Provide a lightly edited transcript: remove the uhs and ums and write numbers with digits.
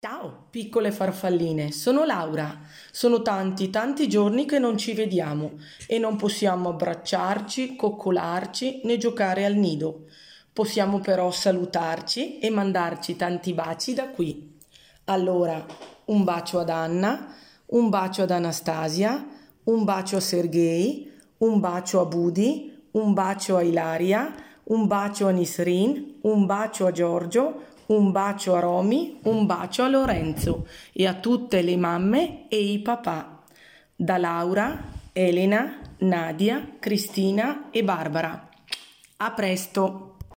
Ciao, piccole farfalline, sono Laura. Sono tanti giorni che non ci vediamo e non possiamo abbracciarci, coccolarci né giocare al nido. Possiamo però salutarci e mandarci tanti baci da qui. Allora, un bacio ad Anna, un bacio ad Anastasia, un bacio a Sergei, un bacio a Budi, un bacio a Ilaria, un bacio a Nisrin, un bacio a Giorgio, un bacio a Romy, un bacio a Lorenzo e a tutte le mamme e i papà. Da Laura, Elena, Nadia, Cristina e Barbara. A presto!